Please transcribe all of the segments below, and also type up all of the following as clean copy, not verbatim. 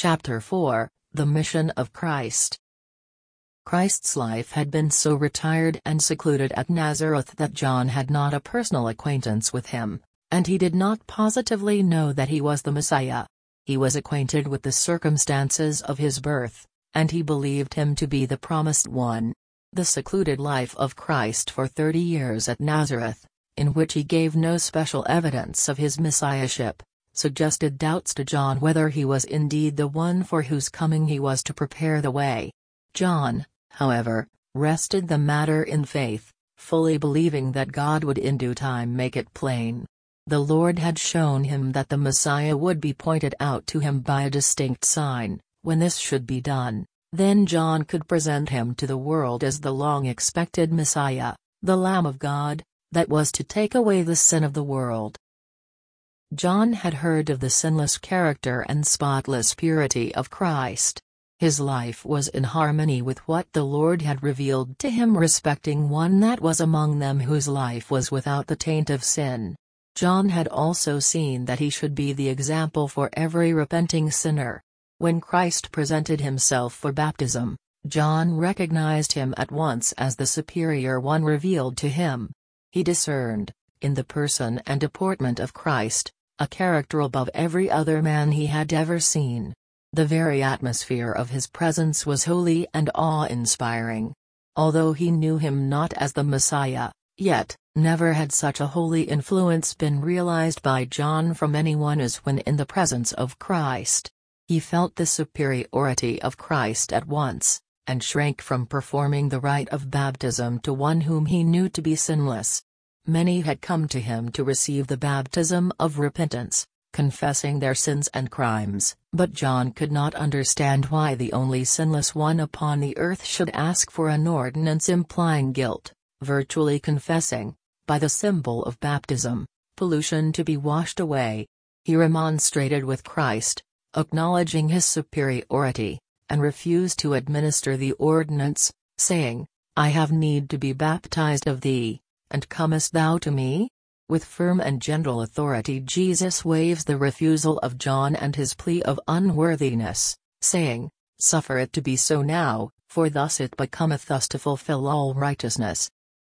Chapter 4, The Mission of Christ. Christ's life had been so retired and secluded at Nazareth that John had not a personal acquaintance with him, and he did not positively know that he was the Messiah. He was acquainted with the circumstances of his birth, and he believed him to be the promised one. The secluded life of Christ for 30 years at Nazareth, in which he gave no special evidence of his messiahship, suggested doubts to John whether he was indeed the one for whose coming he was to prepare the way. John, however, rested the matter in faith, fully believing that God would in due time make it plain. The Lord had shown him that the Messiah would be pointed out to him by a distinct sign. When this should be done, then John could present him to the world as the long-expected Messiah, the Lamb of God, that was to take away the sin of the world. John had heard of the sinless character and spotless purity of Christ. His life was in harmony with what the Lord had revealed to him respecting one that was among them whose life was without the taint of sin. John had also seen that he should be the example for every repenting sinner. When Christ presented himself for baptism, John recognized him at once as the superior one revealed to him. He discerned, in the person and deportment of Christ, a character above every other man he had ever seen. The very atmosphere of his presence was holy and awe-inspiring. Although he knew him not as the Messiah, yet, never had such a holy influence been realized by John from anyone as when in the presence of Christ. He felt the superiority of Christ at once, and shrank from performing the rite of baptism to one whom he knew to be sinless. Many had come to him to receive the baptism of repentance, confessing their sins and crimes, but John could not understand why the only sinless one upon the earth should ask for an ordinance implying guilt, virtually confessing, by the symbol of baptism, pollution to be washed away. He remonstrated with Christ, acknowledging his superiority, and refused to administer the ordinance, saying, "I have need to be baptized of thee, and comest thou to me?" With firm and gentle authority Jesus waives the refusal of John and his plea of unworthiness, saying, "Suffer it to be so now, for thus it becometh us to fulfill all righteousness."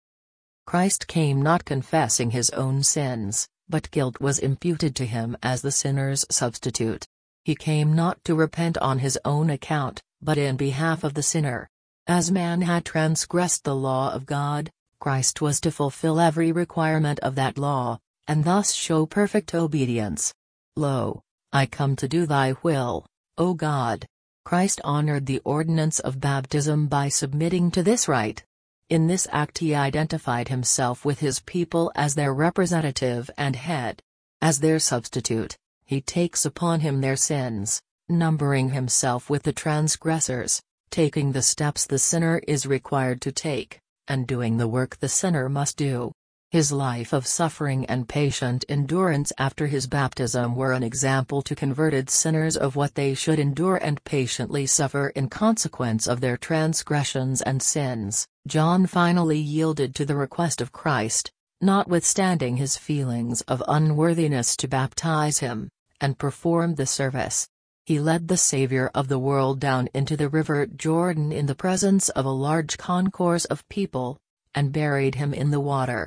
Christ came not confessing his own sins, but guilt was imputed to him as the sinner's substitute. He came not to repent on his own account, but in behalf of the sinner. As man had transgressed the law of God, Christ was to fulfill every requirement of that law, and thus show perfect obedience. "Lo, I come to do thy will, O God." Christ honored the ordinance of baptism by submitting to this rite. In this act he identified himself with his people as their representative and head. As their substitute, he takes upon him their sins, numbering himself with the transgressors, taking the steps the sinner is required to take, and doing the work the sinner must do. His life of suffering and patient endurance after his baptism were an example to converted sinners of what they should endure and patiently suffer in consequence of their transgressions and sins. John finally yielded to the request of Christ, notwithstanding his feelings of unworthiness to baptize him, and performed the service. He led the Savior of the world down into the river Jordan in the presence of a large concourse of people, and buried him in the water.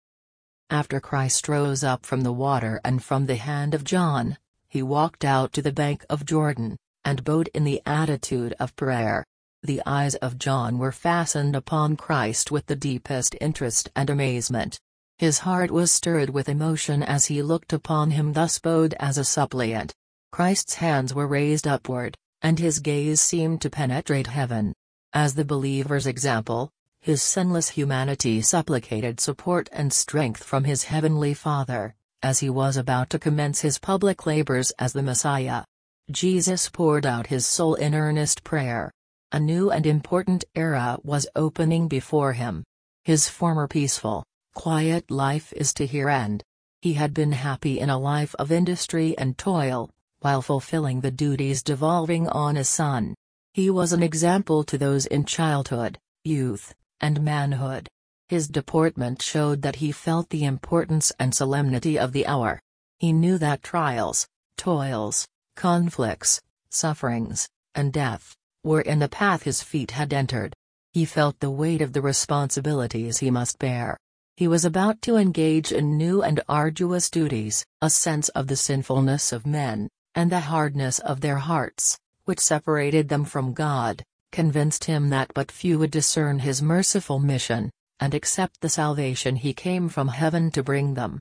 After Christ rose up from the water and from the hand of John, he walked out to the bank of Jordan, and bowed in the attitude of prayer. The eyes of John were fastened upon Christ with the deepest interest and amazement. His heart was stirred with emotion as he looked upon him thus bowed as a suppliant. Christ's hands were raised upward, and his gaze seemed to penetrate heaven. As the believer's example, his sinless humanity supplicated support and strength from his heavenly Father, as he was about to commence his public labors as the Messiah. Jesus poured out his soul in earnest prayer. A new and important era was opening before him. His former peaceful, quiet life is to here end. He had been happy in a life of industry and toil, while fulfilling the duties devolving on a son. He was an example to those in childhood, youth, and manhood. His deportment showed that he felt the importance and solemnity of the hour. He knew that trials, toils, conflicts, sufferings, and death, were in the path his feet had entered. He felt the weight of the responsibilities he must bear. He was about to engage in new and arduous duties. A sense of the sinfulness of men, and the hardness of their hearts, which separated them from God, convinced him that but few would discern his merciful mission, and accept the salvation he came from heaven to bring them.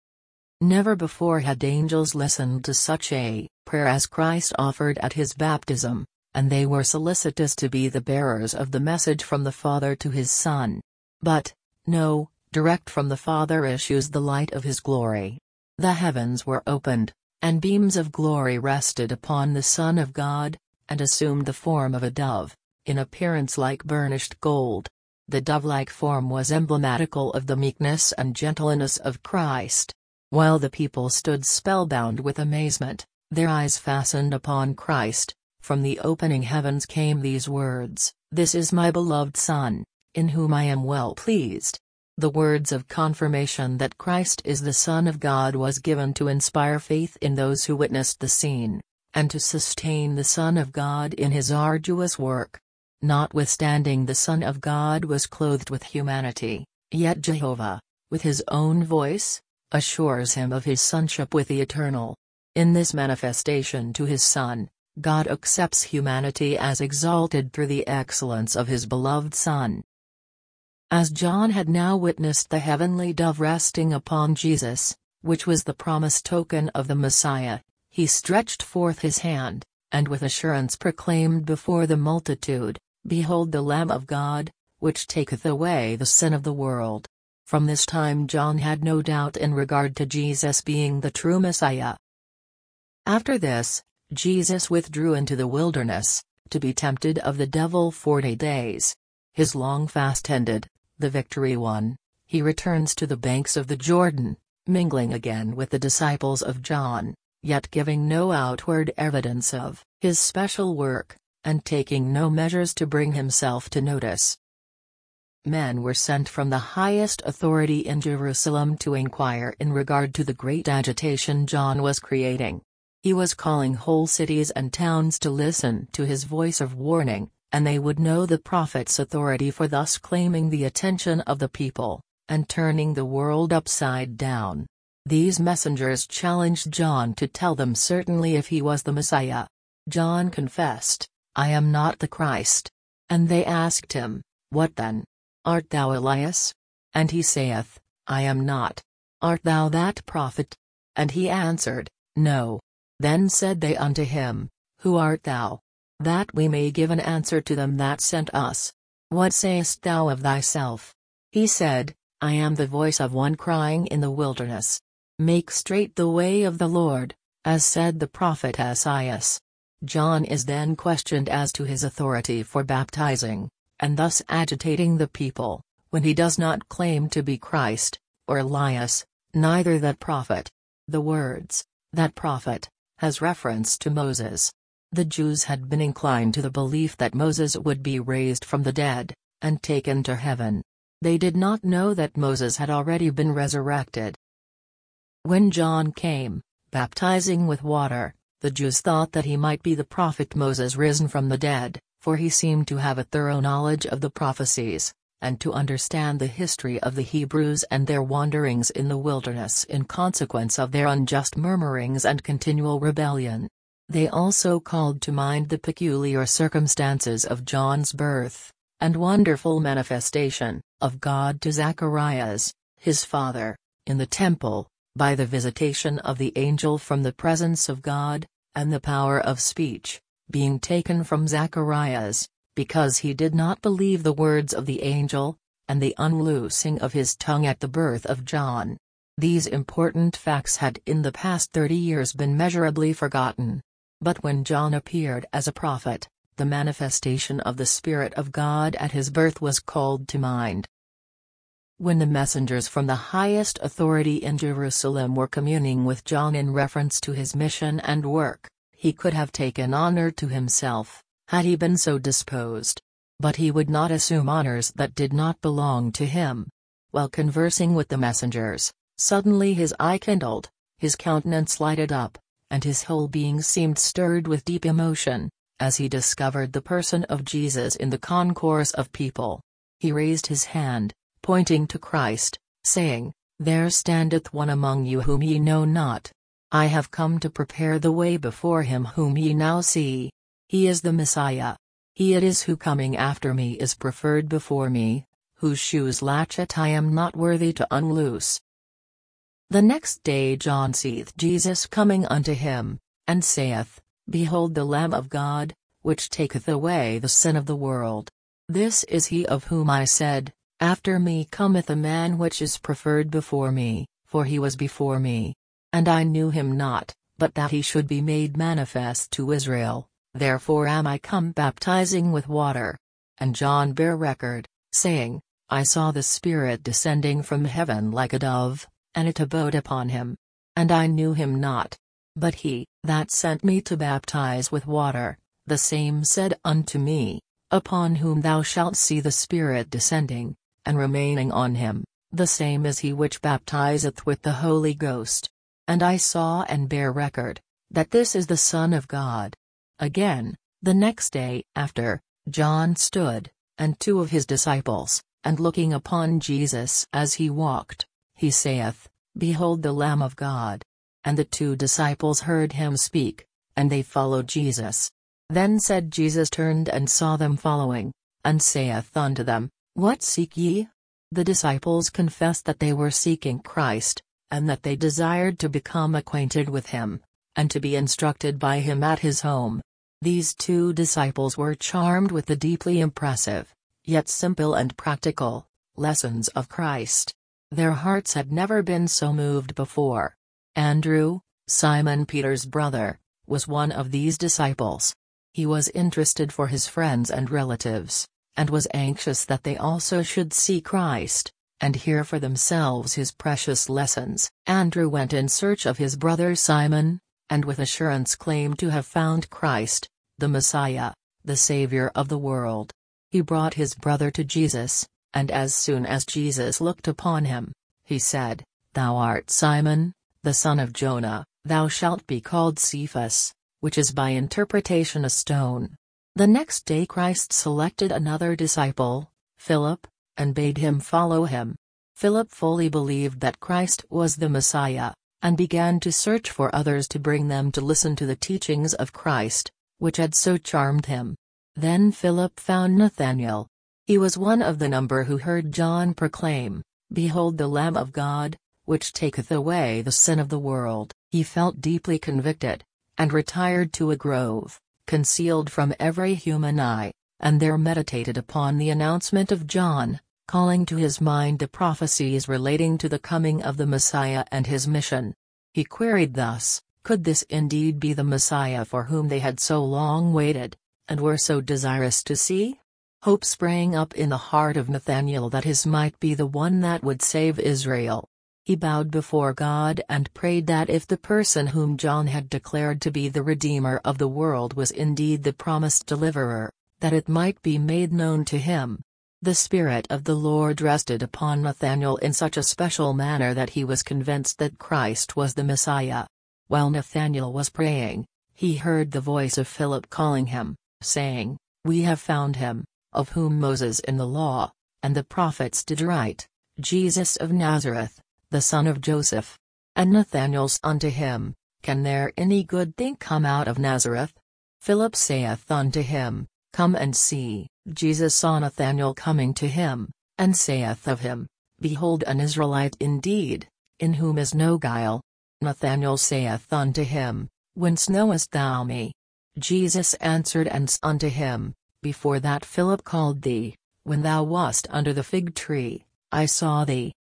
Never before had angels listened to such a prayer as Christ offered at his baptism, and they were solicitous to be the bearers of the message from the Father to his Son. But, no, direct from the Father issues the light of his glory. The heavens were opened, and beams of glory rested upon the Son of God, and assumed the form of a dove, in appearance like burnished gold. The dove-like form was emblematical of the meekness and gentleness of Christ. While the people stood spellbound with amazement, their eyes fastened upon Christ, from the opening heavens came these words, "This is my beloved Son, in whom I am well pleased." The words of confirmation that Christ is the Son of God was given to inspire faith in those who witnessed the scene, and to sustain the Son of God in his arduous work. Notwithstanding the Son of God was clothed with humanity, yet Jehovah, with his own voice, assures him of his sonship with the Eternal. In this manifestation to his Son, God accepts humanity as exalted through the excellence of his beloved Son. As John had now witnessed the heavenly dove resting upon Jesus, which was the promised token of the Messiah, he stretched forth his hand, and with assurance proclaimed before the multitude, "Behold the Lamb of God, which taketh away the sin of the world." From this time John had no doubt in regard to Jesus being the true Messiah. After this, Jesus withdrew into the wilderness, to be tempted of the devil 40 days. His long fast ended, the victory won, he returns to the banks of the Jordan, mingling again with the disciples of John, yet giving no outward evidence of his special work, and taking no measures to bring himself to notice. Men were sent from the highest authority in Jerusalem to inquire in regard to the great agitation John was creating. He was calling whole cities and towns to listen to his voice of warning, and they would know the prophet's authority for thus claiming the attention of the people, and turning the world upside down. These messengers challenged John to tell them certainly if he was the Messiah. John confessed, "I am not the Christ." And they asked him, "What then? Art thou Elias?" And he saith, "I am not." "Art thou that prophet?" And he answered, "No." Then said they unto him, "Who art thou? That we may give an answer to them that sent us. What sayest thou of thyself?" He said, "I am the voice of one crying in the wilderness, Make straight the way of the Lord, as said the prophet Esaias." John is then questioned as to his authority for baptizing, and thus agitating the people, when he does not claim to be Christ, or Elias, neither that prophet. The words, "that prophet," has reference to Moses. The Jews had been inclined to the belief that Moses would be raised from the dead, and taken to heaven. They did not know that Moses had already been resurrected. When John came, baptizing with water, the Jews thought that he might be the prophet Moses risen from the dead, for he seemed to have a thorough knowledge of the prophecies, and to understand the history of the Hebrews and their wanderings in the wilderness in consequence of their unjust murmurings and continual rebellion. They also called to mind the peculiar circumstances of John's birth, and wonderful manifestation of God to Zacharias, his father, in the temple, by the visitation of the angel from the presence of God, and the power of speech, being taken from Zacharias, because he did not believe the words of the angel, and the unloosing of his tongue at the birth of John. These important facts had in the past 30 years been measurably forgotten. But when John appeared as a prophet, the manifestation of the Spirit of God at his birth was called to mind. When the messengers from the highest authority in Jerusalem were communing with John in reference to his mission and work, he could have taken honor to himself, had he been so disposed. But he would not assume honors that did not belong to him. While conversing with the messengers, suddenly his eye kindled, his countenance lighted up, and his whole being seemed stirred with deep emotion, as he discovered the person of Jesus in the concourse of people. He raised his hand, pointing to Christ, saying, "There standeth one among you whom ye know not. I have come to prepare the way before him whom ye now see. He is the Messiah. He it is who coming after me is preferred before me, whose shoes latchet I am not worthy to unloose." The next day John seeth Jesus coming unto him, and saith, Behold the Lamb of God, which taketh away the sin of the world. This is he of whom I said, After me cometh a man which is preferred before me, for he was before me. And I knew him not, but that he should be made manifest to Israel, therefore am I come baptizing with water. And John bare record, saying, I saw the Spirit descending from heaven like a dove, and it abode upon him. And I knew him not. But he that sent me to baptize with water, the same said unto me, Upon whom thou shalt see the Spirit descending, and remaining on him, the same is he which baptizeth with the Holy Ghost. And I saw and bare record, that this is the Son of God. Again, the next day after, John stood, and two of his disciples, and looking upon Jesus as he walked, he saith, Behold the Lamb of God. And the two disciples heard him speak, and they followed Jesus. Then said Jesus turned and saw them following, and saith unto them, What seek ye? The disciples confessed that they were seeking Christ, and that they desired to become acquainted with him, and to be instructed by him at his home. These two disciples were charmed with the deeply impressive, yet simple and practical, lessons of Christ. Their hearts had never been so moved before. Andrew, Simon Peter's brother, was one of these disciples. He was interested for his friends and relatives, and was anxious that they also should see Christ, and hear for themselves his precious lessons. Andrew went in search of his brother Simon, and with assurance claimed to have found Christ, the Messiah, the Savior of the world. He brought his brother to Jesus, and as soon as Jesus looked upon him, he said, Thou art Simon, the son of Jonah, thou shalt be called Cephas, which is by interpretation a stone. The next day Christ selected another disciple, Philip, and bade him follow him. Philip fully believed that Christ was the Messiah, and began to search for others to bring them to listen to the teachings of Christ, which had so charmed him. Then Philip found Nathanael. He was one of the number who heard John proclaim, Behold the Lamb of God, which taketh away the sin of the world. He felt deeply convicted, and retired to a grove, concealed from every human eye, and there meditated upon the announcement of John, calling to his mind the prophecies relating to the coming of the Messiah and his mission. He queried thus, Could this indeed be the Messiah for whom they had so long waited, and were so desirous to see? Hope sprang up in the heart of Nathanael that his might be the one that would save Israel. He bowed before God and prayed that if the person whom John had declared to be the Redeemer of the world was indeed the promised deliverer, that it might be made known to him. The Spirit of the Lord rested upon Nathanael in such a special manner that he was convinced that Christ was the Messiah. While Nathanael was praying, he heard the voice of Philip calling him, saying, We have found him, of whom Moses in the law, and the prophets did write, Jesus of Nazareth, the son of Joseph. And Nathanael said unto him, Can there any good thing come out of Nazareth? Philip saith unto him, Come and see. Jesus saw Nathanael coming to him, and saith of him, Behold an Israelite indeed, in whom is no guile. Nathanael saith unto him, Whence knowest thou me? Jesus answered and said unto him, Before that Philip called thee, when thou wast under the fig tree, I saw thee.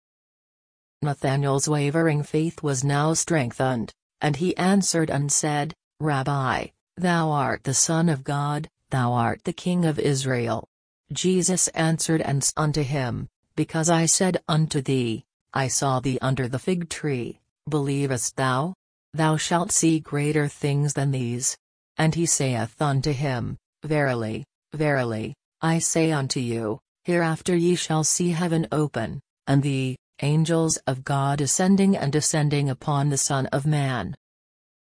Nathanael's wavering faith was now strengthened, and he answered and said, Rabbi, thou art the Son of God, thou art the King of Israel. Jesus answered and said unto him, Because I said unto thee, I saw thee under the fig tree, believest thou? Thou shalt see greater things than these. And he saith unto him, Verily, verily, I say unto you, hereafter ye shall see heaven open, and the angels of God ascending and descending upon the Son of Man.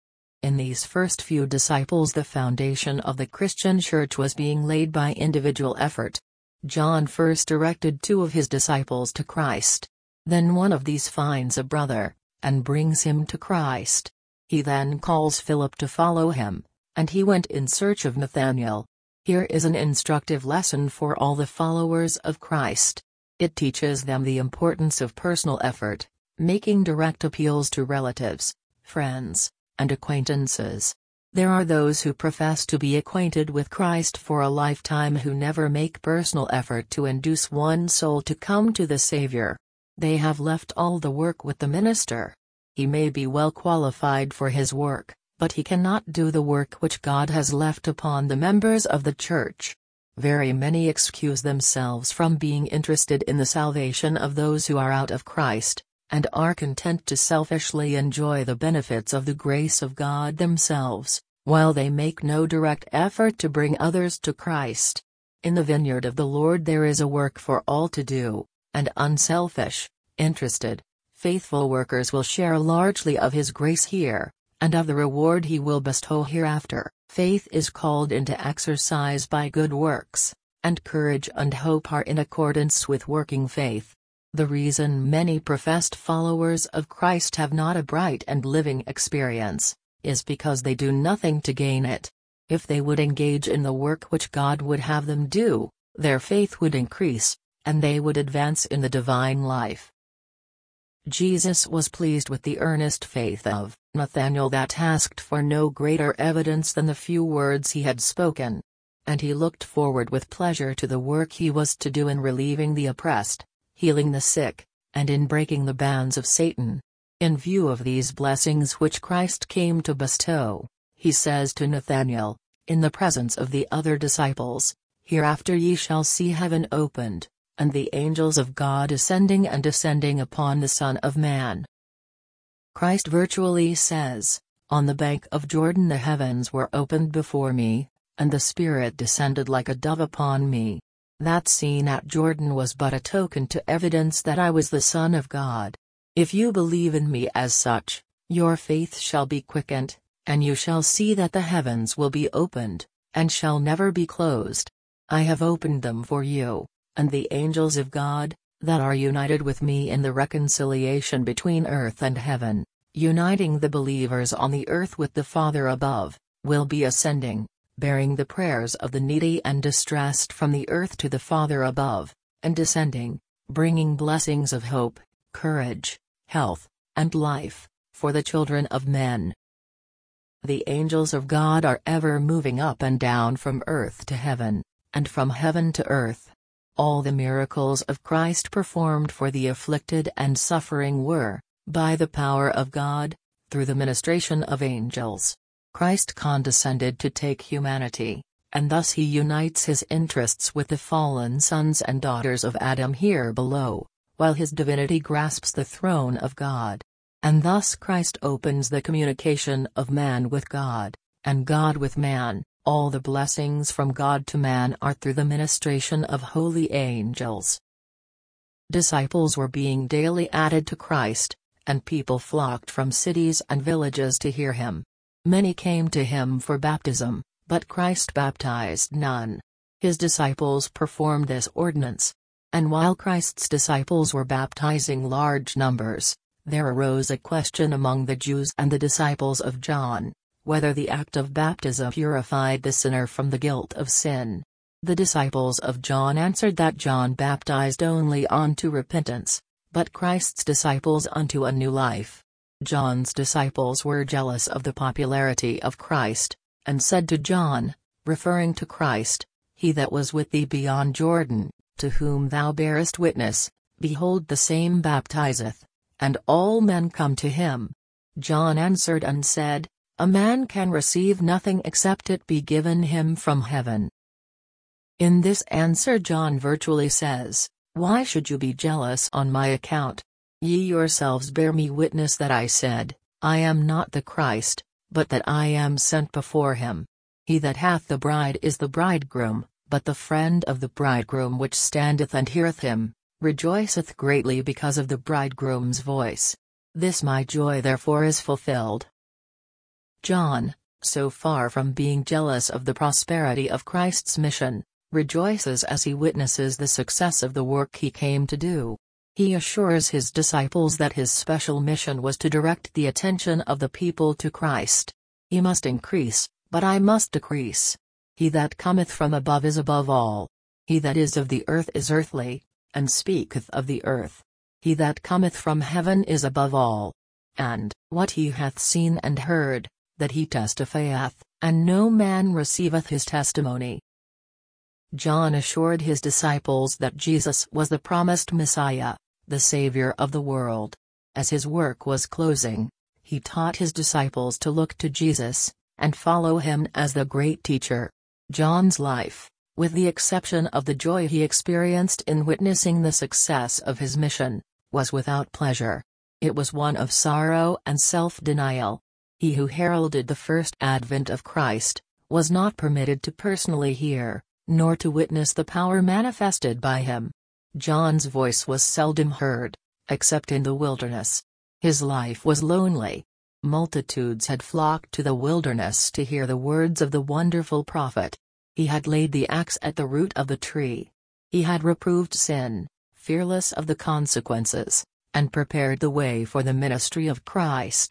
In these first few disciples, the foundation of the Christian church was being laid by individual effort. John first directed 2 of his disciples to Christ. Then one of these finds a brother, and brings him to Christ. He then calls Philip to follow him, and he went in search of Nathanael. Here is an instructive lesson for all the followers of Christ. It teaches them the importance of personal effort, making direct appeals to relatives, friends, and acquaintances. There are those who profess to be acquainted with Christ for a lifetime who never make personal effort to induce one soul to come to the Savior. They have left all the work with the minister. He may be well qualified for his work, but he cannot do the work which God has left upon the members of the church. Very many excuse themselves from being interested in the salvation of those who are out of Christ, and are content to selfishly enjoy the benefits of the grace of God themselves, while they make no direct effort to bring others to Christ. In the vineyard of the Lord there is a work for all to do, and unselfish, interested, faithful workers will share largely of His grace here, and of the reward He will bestow hereafter. Faith is called into exercise by good works, and courage and hope are in accordance with working faith. The reason many professed followers of Christ have not a bright and living experience is because they do nothing to gain it. If they would engage in the work which God would have them do, their faith would increase, and they would advance in the divine life. Jesus was pleased with the earnest faith of Nathanael that asked for no greater evidence than the few words he had spoken. And he looked forward with pleasure to the work he was to do in relieving the oppressed, healing the sick, and in breaking the bands of Satan. In view of these blessings which Christ came to bestow, he says to Nathanael, in the presence of the other disciples, "Hereafter ye shall see heaven opened, and the angels of God ascending and descending upon the Son of Man." Christ virtually says, "On the bank of Jordan the heavens were opened before me, and the Spirit descended like a dove upon me." That scene at Jordan was but a token to evidence that I was the Son of God. If you believe in me as such, your faith shall be quickened, and you shall see that the heavens will be opened, and shall never be closed. I have opened them for you, and the angels of God, that are united with me in the reconciliation between earth and heaven, uniting the believers on the earth with the Father above, will be ascending, bearing the prayers of the needy and distressed from the earth to the Father above, and descending, bringing blessings of hope, courage, health, and life, for the children of men. The angels of God are ever moving up and down from earth to heaven, and from heaven to earth. All the miracles of Christ performed for the afflicted and suffering were, by the power of God, through the ministration of angels. Christ condescended to take humanity, and thus he unites his interests with the fallen sons and daughters of Adam here below, while his divinity grasps the throne of God. And thus Christ opens the communication of man with God, and God with man. All the blessings from God to man are through the ministration of holy angels. Disciples were being daily added to Christ, and people flocked from cities and villages to hear him. Many came to him for baptism, but Christ baptized none. His disciples performed this ordinance. And while Christ's disciples were baptizing large numbers, there arose a question among the Jews and the disciples of John, whether the act of baptism purified the sinner from the guilt of sin. The disciples of John answered that John baptized only unto repentance, but Christ's disciples unto a new life. John's disciples were jealous of the popularity of Christ, and said to John, referring to Christ, "He that was with thee beyond Jordan, to whom thou bearest witness, behold the same baptizeth, and all men come to him." John answered and said, "A man can receive nothing except it be given him from heaven." In this answer John virtually says, "Why should you be jealous on my account? Ye yourselves bear me witness that I said, I am not the Christ, but that I am sent before him. He that hath the bride is the bridegroom, but the friend of the bridegroom which standeth and heareth him, rejoiceth greatly because of the bridegroom's voice. This my joy therefore is fulfilled." John, so far from being jealous of the prosperity of Christ's mission, rejoices as he witnesses the success of the work he came to do. He assures his disciples that his special mission was to direct the attention of the people to Christ. He must increase, but I must decrease. He that cometh from above is above all. He that is of the earth is earthly, and speaketh of the earth. He that cometh from heaven is above all. And what he hath seen and heard, that he testifieth, and no man receiveth his testimony. John assured his disciples that Jesus was the promised Messiah, the Savior of the world. As his work was closing, he taught his disciples to look to Jesus, and follow him as the great teacher. John's life, with the exception of the joy he experienced in witnessing the success of his mission, was without pleasure. It was one of sorrow and self-denial. He who heralded the first advent of Christ, was not permitted to personally hear, nor to witness the power manifested by him. John's voice was seldom heard, except in the wilderness. His life was lonely. Multitudes had flocked to the wilderness to hear the words of the wonderful prophet. He had laid the axe at the root of the tree. He had reproved sin, fearless of the consequences, and prepared the way for the ministry of Christ.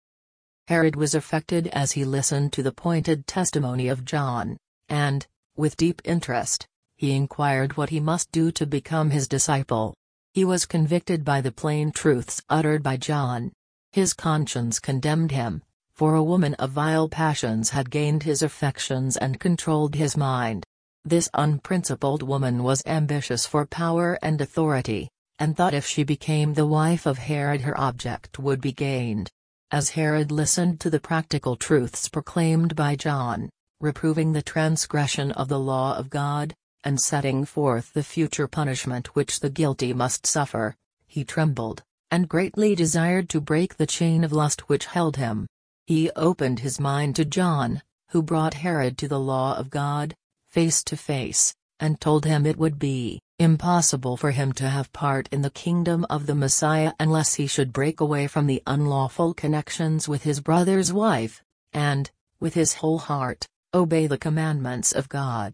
Herod was affected as he listened to the pointed testimony of John, and, with deep interest, he inquired what he must do to become his disciple. He was convicted by the plain truths uttered by John. His conscience condemned him, for a woman of vile passions had gained his affections and controlled his mind. This unprincipled woman was ambitious for power and authority, and thought if she became the wife of Herod her object would be gained. As Herod listened to the practical truths proclaimed by John, reproving the transgression of the law of God, and setting forth the future punishment which the guilty must suffer, he trembled, and greatly desired to break the chain of lust which held him. He opened his mind to John, who brought Herod to the law of God, face to face, and told him it would be impossible for him to have part in the kingdom of the Messiah unless he should break away from the unlawful connections with his brother's wife, and, with his whole heart, obey the commandments of God.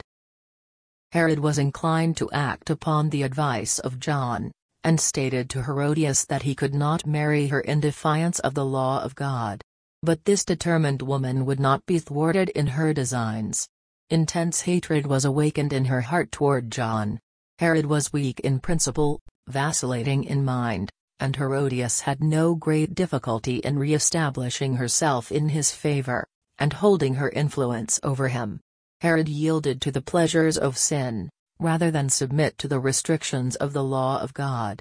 Herod was inclined to act upon the advice of John, and stated to Herodias that he could not marry her in defiance of the law of God. But this determined woman would not be thwarted in her designs. Intense hatred was awakened in her heart toward John. Herod was weak in principle, vacillating in mind, and Herodias had no great difficulty in re-establishing herself in his favor, and holding her influence over him. Herod yielded to the pleasures of sin, rather than submit to the restrictions of the law of God.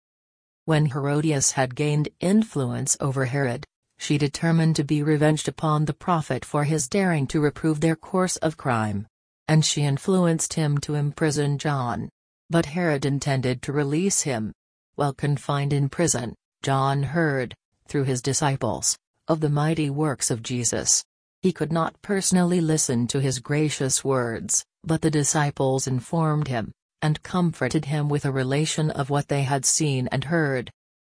When Herodias had gained influence over Herod, she determined to be revenged upon the prophet for his daring to reprove their course of crime. And she influenced him to imprison John. But Herod intended to release him. While confined in prison, John heard, through his disciples, of the mighty works of Jesus. He could not personally listen to his gracious words, but the disciples informed him, and comforted him with a relation of what they had seen and heard.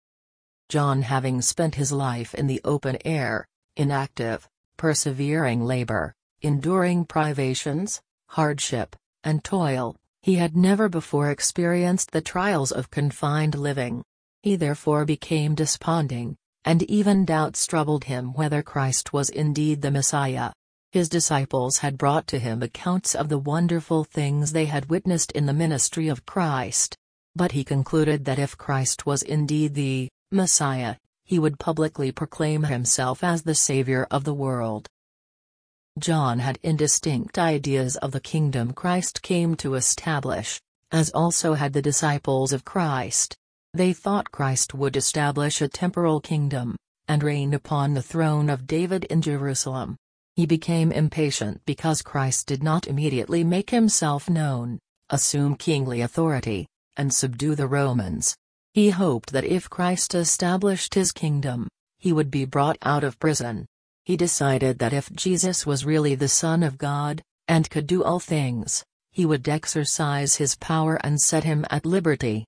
John, having spent his life in the open air, in active, persevering labor, enduring privations, hardship, and toil, he had never before experienced the trials of confined living. He therefore became desponding, and even doubts troubled him whether Christ was indeed the Messiah. His disciples had brought to him accounts of the wonderful things they had witnessed in the ministry of Christ. But he concluded that if Christ was indeed the Messiah, he would publicly proclaim himself as the Savior of the world. John had indistinct ideas of the kingdom Christ came to establish, as also had the disciples of Christ. They thought Christ would establish a temporal kingdom, and reign upon the throne of David in Jerusalem. He became impatient because Christ did not immediately make himself known, assume kingly authority, and subdue the Romans. He hoped that if Christ established his kingdom, he would be brought out of prison. He decided that if Jesus was really the Son of God, and could do all things, he would exercise his power and set him at liberty.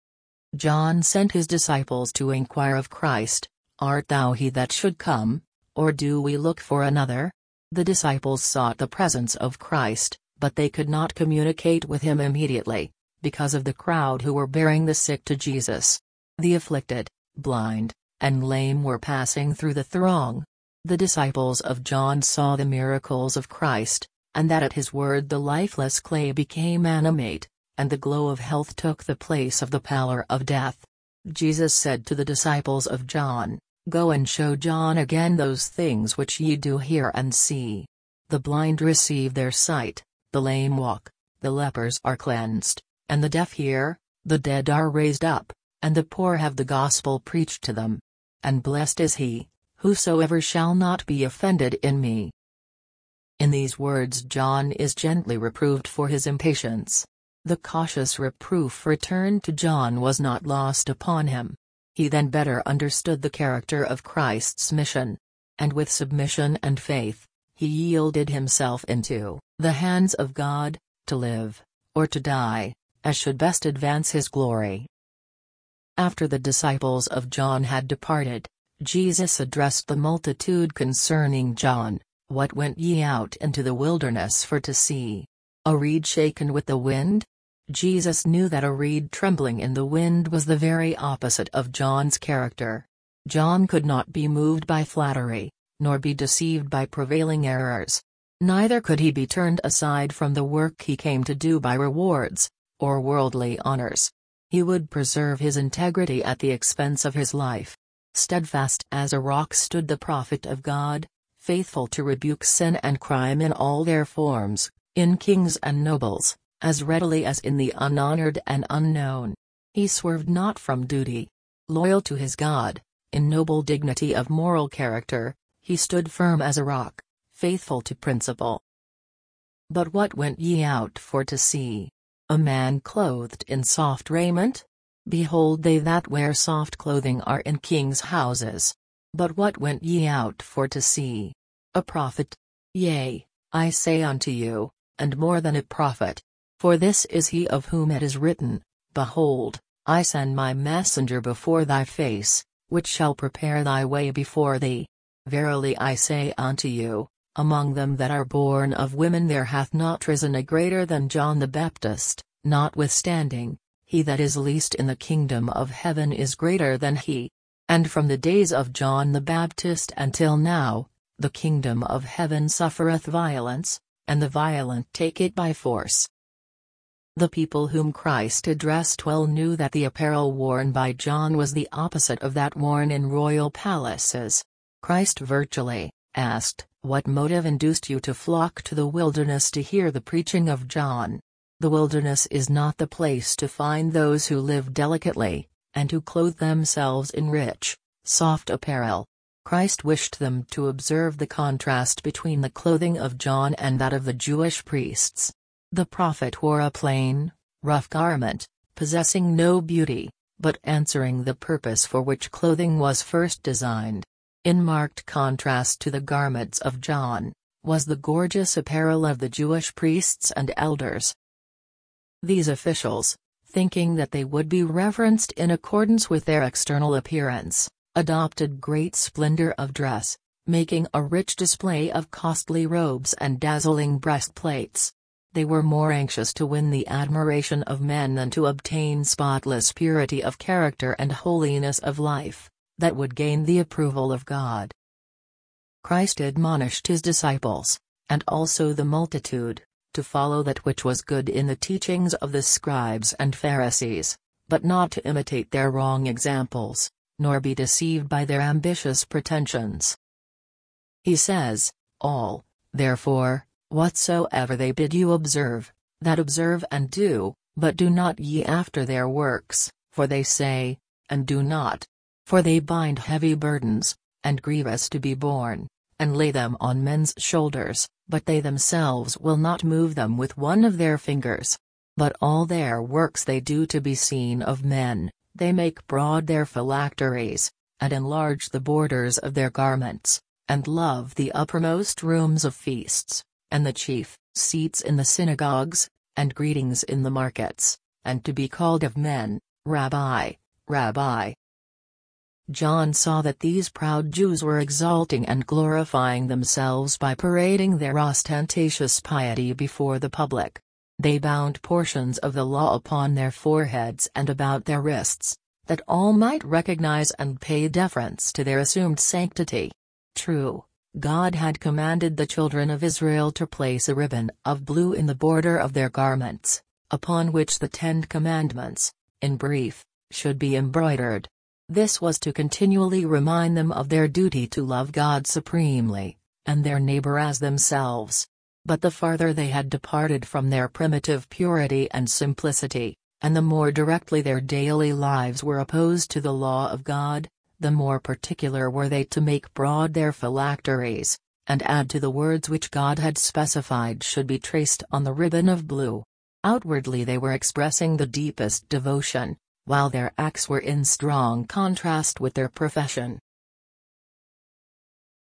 John sent his disciples to inquire of Christ, "Art thou he that should come, Or do we look for another?" The disciples sought the presence of Christ, but they could not communicate with him immediately, because of the crowd who were bearing the sick to Jesus. The afflicted, blind, and lame were passing through the throng. The disciples of John saw the miracles of Christ, and that at his word the lifeless clay became animate, and the glow of health took the place of the pallor of death. Jesus said to the disciples of John, "Go and show John again those things which ye do hear and see. The blind receive their sight, the lame walk, the lepers are cleansed, and the deaf hear, the dead are raised up, and the poor have the gospel preached to them. And blessed is he, whosoever shall not be offended in me." In these words John is gently reproved for his impatience. The cautious reproof returned to John was not lost upon him. He then better understood the character of Christ's mission. And with submission and faith, he yielded himself into the hands of God, to live, or to die, as should best advance his glory. After the disciples of John had departed, Jesus addressed the multitude concerning John, "What went ye out into the wilderness for to see? A reed shaken with the wind?" Jesus knew that a reed trembling in the wind was the very opposite of John's character. John could not be moved by flattery, nor be deceived by prevailing errors. Neither could he be turned aside from the work he came to do by rewards, or worldly honors. He would preserve his integrity at the expense of his life. Steadfast as a rock stood the prophet of God, faithful to rebuke sin and crime in all their forms, in kings and nobles, as readily as in the unhonored and unknown. He swerved not from duty. Loyal to his God, in noble dignity of moral character, he stood firm as a rock, faithful to principle. But what went ye out for to see? A man clothed in soft raiment? Behold, they that wear soft clothing are in kings' houses. But what went ye out for to see? A prophet? Yea, I say unto you, and more than a prophet. For this is he of whom it is written, Behold, I send my messenger before thy face, which shall prepare thy way before thee. Verily I say unto you, among them that are born of women there hath not risen a greater than John the Baptist, notwithstanding, he that is least in the kingdom of heaven is greater than he. And from the days of John the Baptist until now, the kingdom of heaven suffereth violence, and the violent take it by force. The people whom Christ addressed well knew that the apparel worn by John was the opposite of that worn in royal palaces. Christ virtually asked, "What motive induced you to flock to the wilderness to hear the preaching of John?" The wilderness is not the place to find those who live delicately, and who clothe themselves in rich, soft apparel. Christ wished them to observe the contrast between the clothing of John and that of the Jewish priests. The prophet wore a plain, rough garment, possessing no beauty, but answering the purpose for which clothing was first designed. In marked contrast to the garments of John, was the gorgeous apparel of the Jewish priests and elders. These officials, thinking that they would be reverenced in accordance with their external appearance, adopted great splendor of dress, making a rich display of costly robes and dazzling breastplates. They were more anxious to win the admiration of men than to obtain spotless purity of character and holiness of life, that would gain the approval of God. Christ admonished his disciples, and also the multitude, to follow that which was good in the teachings of the scribes and Pharisees, but not to imitate their wrong examples, nor be deceived by their ambitious pretensions. He says, "All, therefore, whatsoever they bid you observe, that observe and do, but do not ye after their works, for they say, and do not. For they bind heavy burdens, and grievous to be borne, and lay them on men's shoulders, but they themselves will not move them with one of their fingers. But all their works they do to be seen of men, they make broad their phylacteries, and enlarge the borders of their garments, and love the uppermost rooms of feasts, and the chief seats in the synagogues, and greetings in the markets, and to be called of men, Rabbi, Rabbi." John saw that these proud Jews were exalting and glorifying themselves by parading their ostentatious piety before the public. They bound portions of the law upon their foreheads and about their wrists, that all might recognize and pay deference to their assumed sanctity. True, God had commanded the children of Israel to place a ribbon of blue in the border of their garments, upon which the 10 Commandments, in brief, should be embroidered. This was to continually remind them of their duty to love God supremely, and their neighbor as themselves. But the farther they had departed from their primitive purity and simplicity, and the more directly their daily lives were opposed to the law of God, the more particular were they to make broad their phylacteries, and add to the words which God had specified should be traced on the ribbon of blue. Outwardly they were expressing the deepest devotion, while their acts were in strong contrast with their profession.